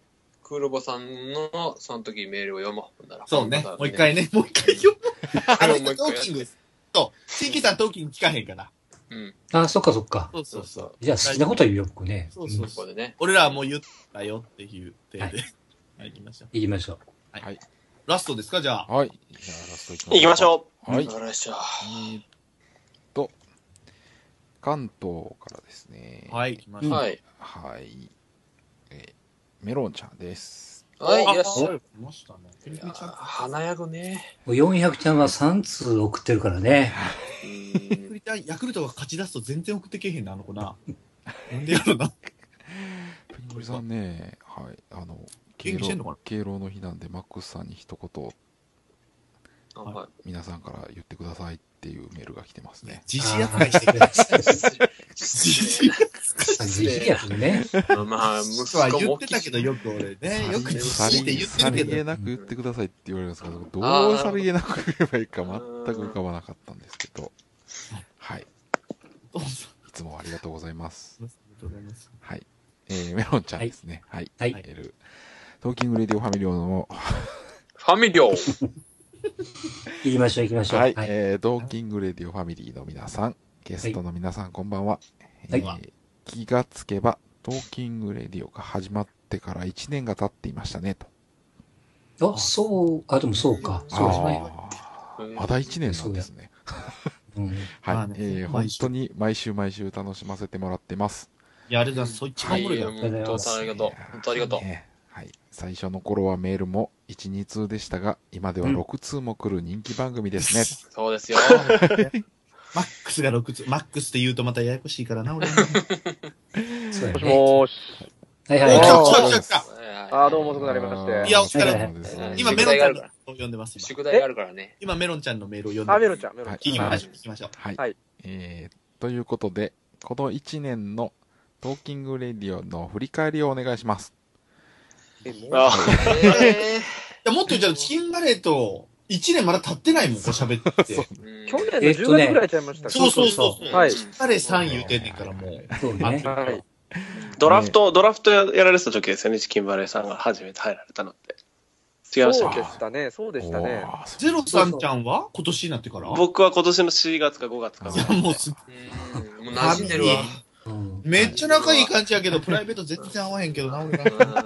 クールボさんの、その時メールを読もう。ほんならそうね。 またもう一回ね、もう一回読む。あの、 もう一回トーキング。そう。新規さんトーキング聞かへんから。 うん。 あ、そっかそっか。 そうそうそう。 じゃあ好きなこと言うよ、僕ね。 そうそうそう。 ここでね。 俺らはもう言ったよっていう手で。 はいはい、行きましょう。 行きましょう。 はい。 ラストですか、じゃあ。 はい。じゃあラストいき行きましょう。はい。 わかりました。 えーっと、関東からですね。 はい、行きましょう。 はい。 はい。えーメロンちゃんです。 はい、 あいらっしゃい。 来ましたね。ペニペニちゃん。 華やぐね。 もうよんひゃくちゃんはさん通送ってるからね。 うペニペん。 ニちゃん、ヤクルトが勝ち出すと全然送ってけえへんな、あの子な。なんでやろな。 ペニクリさんね、はい。あの、敬元気してんのかな老敬老の日なんで、マックスさんに一言、 あはい。 皆さんから言ってくださいっていうメールが来てますね。 自信扱いしてください。自信自費やけどね。 まあ、息子はも言ってたけど、よく俺ね、よく自さり信って言ってさるけど。 りげなく言ってくださいって言われるんですけど、どあーうさりげなく言えばいいか全く浮かばなかったんですけど、はい。 どうぞいつもありがとうございます。 ありがとうございます。 はい。えー、メロンちゃんですね。はい。 はいメールトーキングレディオファミリオの、 ファミリョー。 行きましょう行きましょう。 はい、 はい。 えー、トーキングレディオファミリーの皆さん、ゲストの皆さん、こんばんは。 はいえー気がつけば、トーキングレディオが始まってからいちねんが経っていましたね、と。 あ、そう、あ、でもそうか。そうですね。 あーまだいちねんなんですね。 うん。 はい、 まあねえー、本毎週当に毎週毎週楽しませてもらってます。 いや、あれだ、そいつはい、 も俺だ。 本当ありがとう。本当ありがとう。 ねはい。最初の頃はメールもいち、に通でしたが、今ではろく通も来る人気番組ですね。 そうですよ。 マックスがろくつ、マックスって言うとまたややこしいからな、俺。 そうやもしね。 もーし。 はいおはいは来た来た来た来た。 あーどうも遅くなりましていやお疲れはいはいですはい今、メロンちゃんのメールを読んでます。今宿題があるからね。 今、メロンちゃんのメールを読んであ、 ます。 メロンちゃん、メロンはいちゃん。 聞きましょう、聞きましょう。 はい。 はいえー、ということで、このいちねんのトーキングレディオの振り返りをお願いします。 え、もうあえいや、もっと言ったら、チキンバレーと、いちねんまだ経ってないもん、こう喋って。 ー去年のじゅうがつぐらいちゃいましたっけそうそうそうそう。 はいチキンバレーさん言うてんねんから、もう。 い。そうね。 はい。 ドラフト、ドラフトややられてた時ですよね、チキンバレーさんが初めて入られたのって。違いましたっけそうでしたね、そうでしたね。 おーそうゼロさんちゃんは今年になってから僕は今年のしがつかごがつか。 いや、もうす、 うんもう馴染んでるわ。 うん。 めっちゃ仲いい感じやけど、プライベート全然合わへんけどな、俺うんが。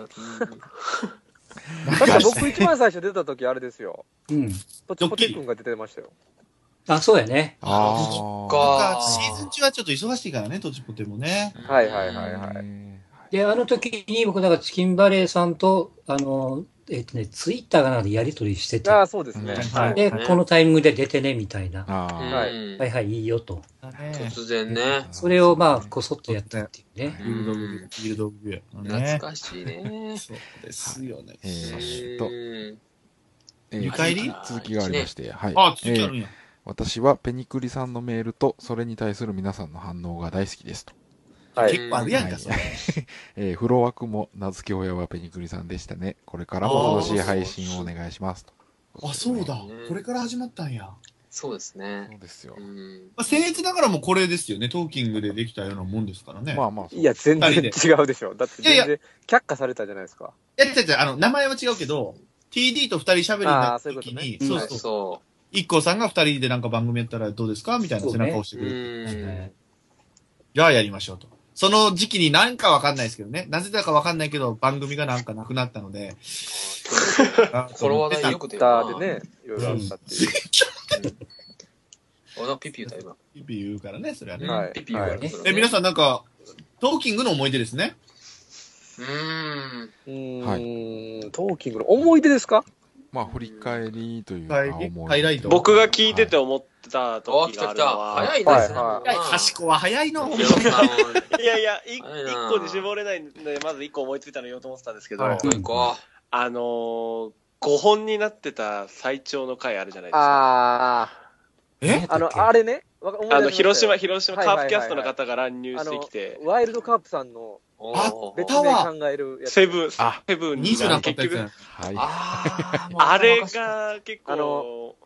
確か僕一番最初出た時あれですよ。 うん。 とちぽてくんが出てましたよ。 あ、そうやね。 あなんーか、シーズン中はちょっと忙しいからね、トチポテもね。 はいはいはいはい。 えで、あの時に僕、だからチキンバレーさんと、あの、えっとね、ツイッターかなんかでやりとりしてて、 ああ、そうですね。 うんはい。 で、 はいこのタイミングで出てね、みたいな。 ーあーはいうんはいはい、いいよと。 突然ね。 それをまあ、こそっとやったっていうね。 フィールドオブビュー、フィールドオブビュー。 懐ね。 かしいね。 そうですよね。 えーっと、 うんえーゆかえり続きがありまして、はい。 あ、続きあるんや。 私はペニクリさんのメールと、それに対する皆さんの反応が大好きですと。 はい。 結構あるやんか、それ。 えー、フロワクも名付け親はペニクリさんでしたね。これからも楽しい配信をお願いしますと。 あ、そうだね。 これから始まったんや。 そうですねそ。うですよう。んまあ、僭越ながらもこれですよね。トーキングでできたようなもんですからね。 まあまあ、 いや、全然二人違うでしょ。だっていやいや全然却下されたじゃないですか。 いや、違う違う、あの、名前は違うけど、ティーディー と二人喋りになった時に、 あーそういうことねそうそう。 そイッコーさんが二人でなんか番組やったらどうですかみたいな背中を押してう。 くうれて。 ん。 じゃあやりましょうと。その時期に何かわかんないですけどね。なぜだかわかんないけど、番組がなんかなくなったので。 この話題よく出ツイるな。 ッターでね、いろいろあったっていう。 おなピピ言うた今。 ピピ言うからね、それはね。 はいピピ言うからはいそれねえ、皆さんなんか、トーキングの思い出ですね。 うーん。 うーん、トーキングの思い出ですか？ まあ、振り返りというか、 はい思いハイライト僕が聞いてて思ってたあ、 時があ来た来た。 るのは、 早いですね。 はいはい、賢は早いの。 ヒロさんいやいや、い早いな一個に絞れないんで、まず一個思いついたの言おうと思ってたんですけど、 はい行こあのー、ごほんになってた最長の回あるじゃないですか。 あえあ、あの、あれね。わ思い出しましたよあの、広島、広島、 はいはいはいはいカープキャストの方が乱入してきて、 ワイルドカープさんのう。おあー別名考えるやつ。 セブン、 あセブンにじゅう何が結局、 個ったやつやん。 はい。 あーもうあれが結あ構、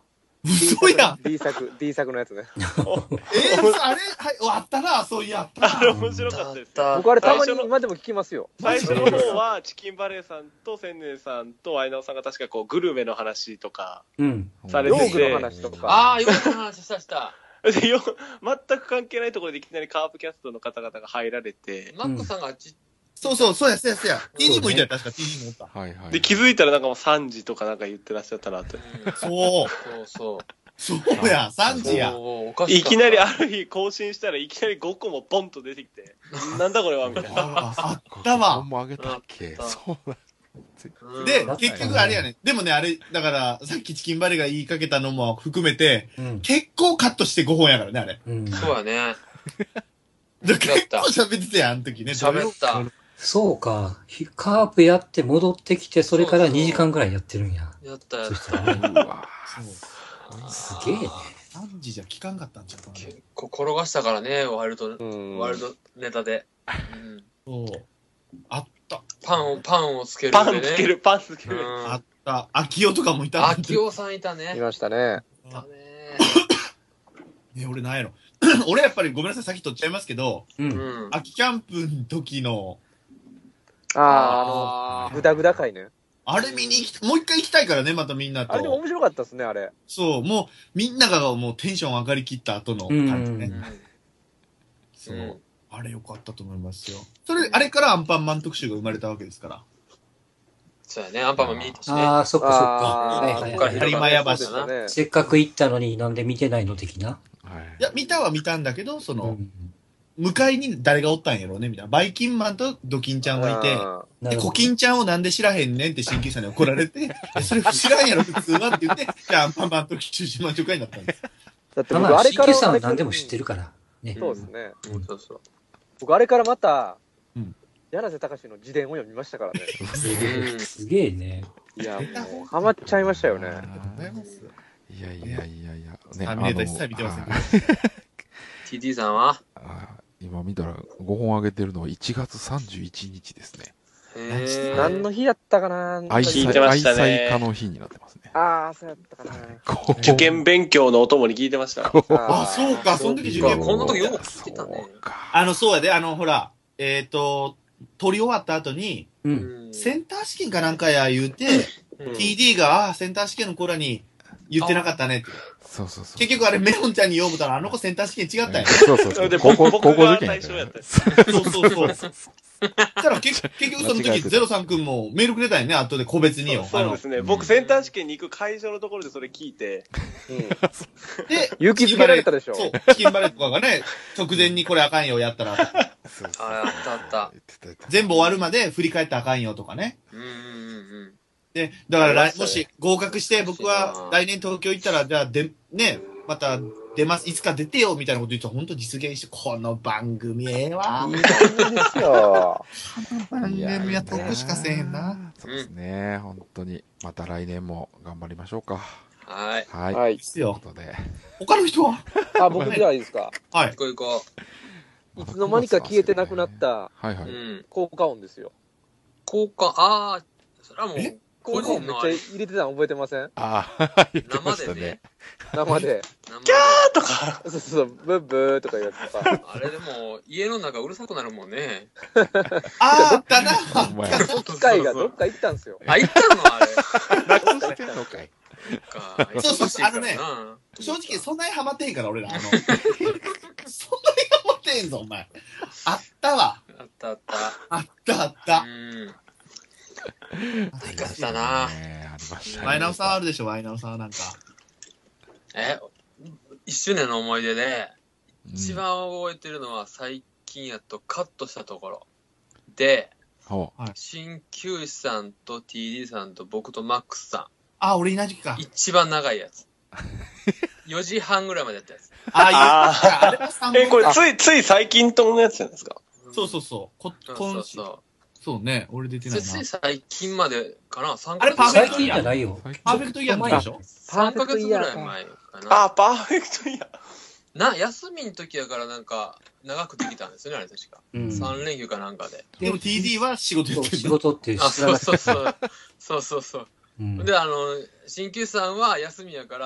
嘘やん。 D 作、D 作のやつね。 えー、あれはい、あったな、そういや、あったあれな。 面白かったです。 僕あれたま最初のに今でも聞きますよ。 最初の方は、チキンバレーさんと千年さんとアイナオさんが確かこう、グルメの話とかうん。 されて用具のて、 話とか。 ああ、よく話したした。 でよ全く関係ないところでいきなりカープキャストの方々が入られて、 マックさんがち、 そうそう、そうや、そうや、そうや。ティーディー もいたよ、確か ティーディー もおった。 はいはい。 で、気づいたらなんかもうさんじとかなんか言ってらっしゃったなと。 そう。 そうそう。 そうや、さんじや。 そうおかしかったいきなりある日更新したらいきなりごこもポンと出てきて、なんだこれはみたいな。 あ、あったわ。 もあげたっけあったそうだ。 うんでうん、 結局あれやね。でもね、あれ、だから、さっきチキンバレーが言いかけたのも含めて、 うん。 結構カットしてごほんやからね、あれ。 うん。 そうやね。 で結構喋ってたやん、あの時ね。 喋った。 そうか。ひカープやって戻ってきて、それからにじかんぐらいやってるんや。 やったやっそしたた。 らね。 うわあすげえね。 さんじじゃ聞かんかったんちゃうかな。 結構転がしたからね、ワイルド、 うん。 ワイルドネタで。うんそう。あった。 パンを、パンをつけるパんでね。 ンつける、パンつける。 うん。 あった。秋代とかもいた。 秋夫さんいたね。 いましたね。 いたね。 ね、俺なんやろ。俺やっぱりごめんなさい、先取っちゃいますけど、 う。 うんん。 秋キャンプの時の、 ああ、あの、グダグダ回ね。 あれ見に行き、もう一回行きたいからね、またみんなあれでもと。 面白かったですね、あれ。 そう、もう、みんながもうテンション上がりきった後の感じね。 うんそう、 うんあれ良かったと思いますよ。それ、あれからアンパンマン特集が生まれたわけですから。 そうやね、アンパンマン見に行ったしね。 ああ、そっかそっか。 あはいはいはい。 こっから広有馬屋橋そうですね。 せっかく行ったのになんで見てないの的な。 はいいや、見たは見たんだけど、その、 うん。 向かいに誰がおったんやろうね、みたいな。バイキンマンとドキンちゃんがいて、で、 なるほど。 コキンちゃんをなんで知らへんねんって鍼灸師さんに怒られて、えそれ知らんやろ、普通はって言って、じゃあアンパンマンと中島女会になったんです。 だってまあまあ、 僕あれ C から。 Q さんは何でも知ってるから。ね。 そうですね。 うんそうそう。 僕あれからまたうん、 柳瀬隆の自伝を読みましたからね。 うんすげえね。 いや、もう、ハマっちゃいましたよね。 いやいやいやいや。 ターミネーター一切見てませんけどあのティーティー さんはあ今見たらごほん上げてるのはいちがつさんじゅういちにちですね。 へー何の日やったかな愛妻聞いてましたね愛妻家の日になってますね。 ああ、そうやったかな。 こう受験勉強のお供に聞いてました。 あ、そうか、その時受験こんな時よく聞いてたねそうかあの、そうやで、あの、ほら、えっ、と、取り終わった後に、 う。 うんんセンター試験かなんかや言うて、 うんティーディー が、あ、センター試験の頃に言ってなかったねって。 そうそうそう。 結局あれ、メロンちゃんに読むたら、あの子センター試験違ったんやね。 そうそうそう。 で高校、 僕高校が受験や最初やったそうそうそう。そしたら結結局その時、 間違えてたゼロさんくんもメールくれたんやね、後で個別によ。 そうですね。 あの僕、センター試験に行く会場のところでそれ聞いて、 うん。 あので、 勇気づけられたでしょ。 そう、チキンバレーとかがね、直前にこれあかんよ、やったら。 そうそうあれあったあった。 言ってた言ってた全部終わるまで振り返ったらあかんよとかね。 うんうんうんで、だから来、 ありましたねもし合格して僕は来年東京行ったら、じゃあで、ね、また出ます、いつか出てよ、みたいなこと言って本当実現して、この番組ええわ。 いい番組ですよ。 番組は得しかせえへんな。 そうですね。本当に。また来年も頑張りましょうか。 はい。 はい。 はいい。 ですというよ。 ことで。 他の人はあ、僕じゃあいいですか。 はい行。こう行こいつの間にか消えてなくなったはいはう。うい。 ん。 効果音ですよ。 交換、ああ、それはもうえ、 個効果音めっちゃ人のあれ、 入れてたの覚えてませんああ、言ってましたね生でね。。 生で。 生でキャーとか、 そうそうそう、ブーブーとかいうやつとか。 あれでも、家の中うるさくなるもんね。 あーあったな。 お前、な機械がどっか行ったんですよ。 あ、行ったのあれ。 くしてんのかい。 かそうそう忙しいからなあのね正直そんなにハマってへんから、俺ら。あの、そんなにハマってへんぞ、お前。あったわ。 あったあった。 あったあっうた。 ん。でかったな。 ねありましたね。 ワイナオさんあるでしょ、ワイナオさんはなんか。 え、一周年の思い出で、 うん一番覚えてるのは最近やとカットしたところ。で、 ほう。 鍼灸師さんと ティーディー さんと僕とマックスさあ、俺いない時かん。。一番長いやつ。よじはんぐらいまでやったやつ。 あ、いや、 ああれも三え、これ本つい、つい最近とのやつじゃないですか。 そうそうそう。こそう今週そうそそうね、俺出てう。 ないなつい。最近までかな ?さんあれヶ月最近じゃないよ。 パーフェクトイヤーの時でしょさんヶ月ぐらい前かな。 あ、パーフェクトイヤー。 な、休みの時やからなんか、長くできたんですよね、あれ確か。 うん。 さん連休かなんかで。 でも ティーディー は仕事やそう仕ってる。 事ってあ、そう知らなかった。 そうそう。そうそうそう。 うん。 で、あの、鍼灸師さんは休みやから、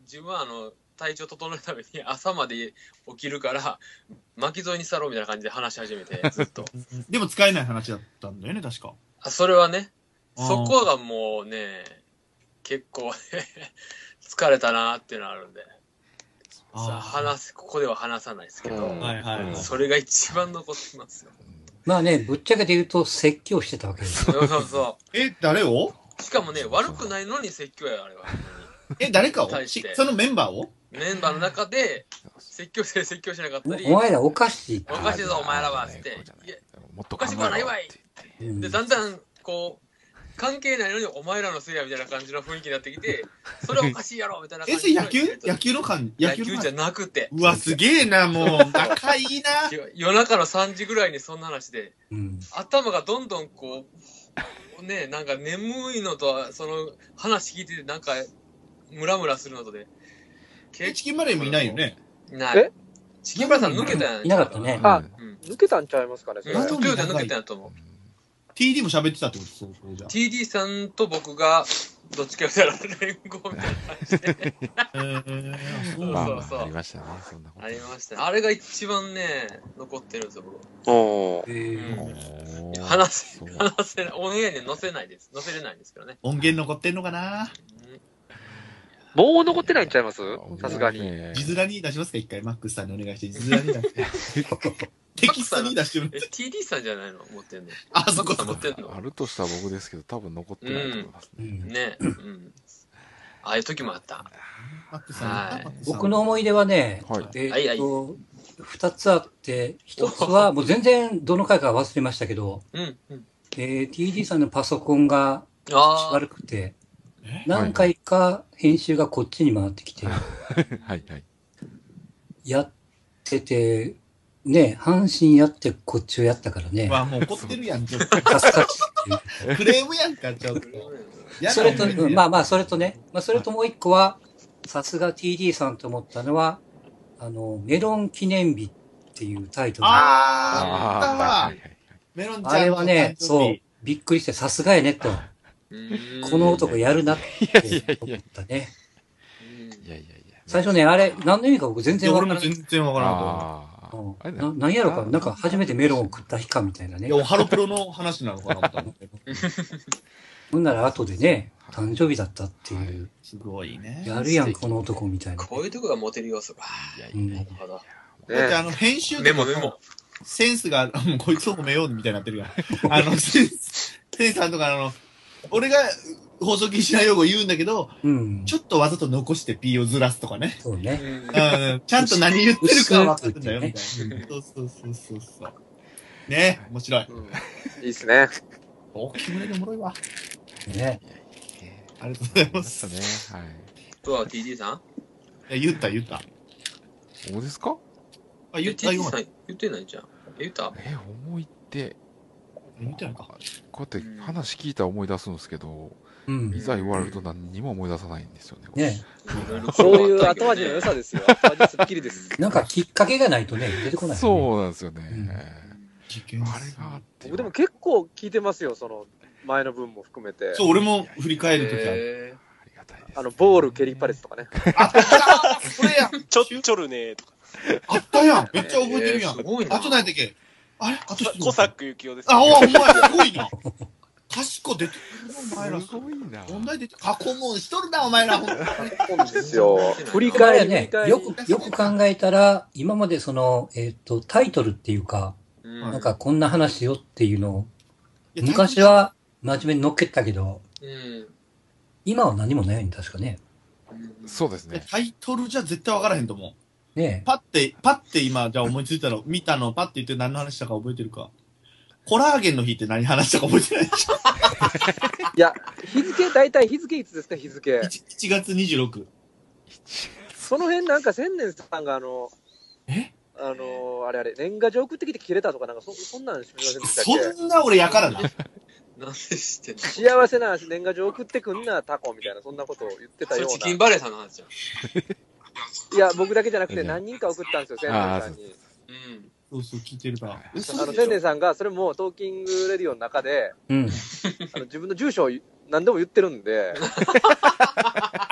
自分はあの、体調整えるために朝まで起きるから、巻き添えにしたろうみたいな感じで話し始めて、ずっと。 でも使えない話だったんだよね、確か。 あ、それはね、 あーそこがもうね、結構ね、疲れたなーっていうのがあるんで。さあ、話す、ここでは話さないですけど、 うんはいはいはい。 それが一番残ってますよ。 まあね、ぶっちゃけて言うと説教してたわけですよ。 そうそうそえ、誰をう。しかもね、悪くないのに説教や、あれは。 え、誰かを対してしそのメンバーをメンバーの中で、説教して説教しなかったり、 お前らおかしいっておかしいぞ、お前らは、つって。いや、 もっとおかしくはないわいうんで、だんだん、こう、関係ないのにお前らのせいやみたいな感じの雰囲気になってきて、それはおかしいやろみたいなえ、 感じのそれ野球野球の感野野球の球じゃ感なくて、 うわ、すげえな、もう。仲いいな。 よ夜中のさんじぐらいにそんな話で、 うん。 頭がどんどんこう、ね、なんか眠いのとは、その話聞いてて、なんか、ムラムラするのとで、 え、チキンバレーもいないよね。 ない。 えチキンバラさん抜けたやん。 いなかったねあうん。 抜けたんちゃいますかね、それ。 うん、途中で抜けたんやと思う。 ティーディー も喋ってたってことそうそうじゃあ。 ティーディー さんと僕が、どっちか言ったら連合みたいな感じで。 えー、そうまあなんだ。 そうそうありましたね、そんなこと。 ありましたね。あれが一番ね、残ってるんですよ、僕。 おー。 えうんーおー話せ、 そう話せない、オンエアに載せないです。載せれないんですけどね。 音源残ってんのかなうんもう残ってないんちゃいますさすがに。 ね字面に出しますか一回、マックスさんにお願いして、字面に出して。テキストに出してもらえ、 って。 ティーディー さんじゃないの持ってんの。 あ、そこそこ。 持ってんのあるとしたら僕ですけど、多分残ってないと思いますね。 うんね。うん。ああいう時もあった。 マックスさんはいマックスさん僕の思い出はね、 はいえはいはいーっと、二つあって、一つはもう全然どの回か忘れましたけど、 うん。うん。 えー、ティーディー さんのパソコンがああ。 悪くて、 え何回か編集がこっちに回ってきて、 はいはい。 やってて、ね、阪神やってこっちをやったからね、 わ、もう怒ってるやん、ちょっカスカチっていう。 と。クレームやんか、ちょっと。やだそれと、 お前うんまあまあ、それとね、まあ、それともう一個は、さすが ティーディー さんと思ったのは、あの、メロン記念日っていうタイトル。ああー、あったああ、 わはい。はいメロンちゃんのれはね、 誕生そう日、 びっくりして、さすがやねと、 うんこの男やるなって思ったね。 うんいやいやいや。 最初ね、あれ、何の意味か僕全いや、俺も然わからない。 全然わからんと思う。 ああ。 うんあれな何やろか、なんか初めてメロンを食った日かみたいなねいや、。ハロプロの話なのかなと思って。 ほんなら後でね、誕生日だったっていう、 すごいね。 やるやん、この男みたいな。 こういうとこがモテる要素が。 いやいうんやいや。 なるほど。 だってあねの、編集メモメモ。 センスがある、もうこいつを褒めようみたいになってるやん。あの、センス、センさんとかあの、俺が放送禁止な用語言うんだけど、 うん。 ちょっとわざと残して P をずらすとかね。 そうね。 うん、ちゃんと何言ってるか分かるんだよ、み薄くたいな。そうそうそうそうそう。ね面白い。 うんいいっすね。 大きめでおもろいわ。 ね。 ありがとうございま。 ありますしたね。はい。 そうは ティーディー さんいや、言った言った。 そうですかあ、言え、 っティーディーたよ。 さん言ってないじゃん。え言ったえ、思いって、 言ってないか。 こうやって話聞いたら思い出すんですけど、 うんい。ざ言われると何にも思い出さないんですよね。 ね。 そういう後味の良さですよ。後味すっきりです。 なんかきっかけがないとね、出てこない、ね。 そうなんですよね。 うん事件あれがあって。 僕でも結構聞いてますよ、その、前の分も含めて。 そう、俺も振り返るときある。 えありがたいです。 あの、ボール、ケリーパレスとかね。 あったそれやちょっちょるねーとか。 あったやんめっちゃ覚えてるやん。 えーすごいなあと何やったっけあれあと一つ。 コサックユキオです。 あ、おお前すごいな。賢出てくるな、お前ら。 すごいな。 問題出て、過去問しとるな、お前ら。ほんとにそうなんですよ。振りこれは返り、振りね、 返り。 よく、よく考えたら、今までその、えっ、と、タイトルっていうか、 うんなんかこんな話よっていうのを、 いや昔、は真面目に乗っけてたけど、 うん。 今は何もないん確かね。 そうですね。 タイトルじゃ絶対分からへんと思う。 ねパって、パって今、じゃあ思いついたの、見たの、パって言って何の話したか覚えてるか。コラーゲンの日って何話したか覚えてないでしょ。 いや、日付、大体日付いつですか、日付。 いちいちがつにじゅうろく。 その辺なんか千年さんがあの、 えあの、あれあれ、年賀状送ってきて切れたとかなんかそ、そんなんしませんでしたっけそんな俺やからな。 なんで知ってんの幸せな年賀状送ってくんな、タコみたいな、そんなことを言ってたような。 それチキンバレーさんの話じゃん。 いや、僕だけじゃなくてうん何人か送ったんですよ、千年さんに。 うん。 そうそう、聞いてるから。 あの、千年さんが、それもトーキングレディオの中で、 うん。 あの自分の住所を何でも言ってるんで、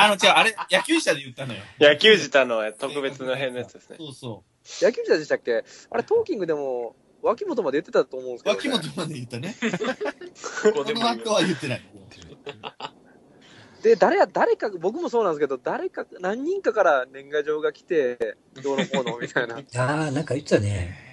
あの、違う、あれ、野球者で言ったのよ。 野球舌の特別の編のやつですね。 そうそ野球者でしたっけ？あれ、トーキングでも、脇本まで言ってたと思うんですう。 けど、 脇本まで言ったね。 こここでも言うの後は言ってない。 で、誰や、誰か、僕もそうなんですけど、誰か、何人かから年賀状が来て、どうのこうのみたいな。 ああ、なんか言ってたね。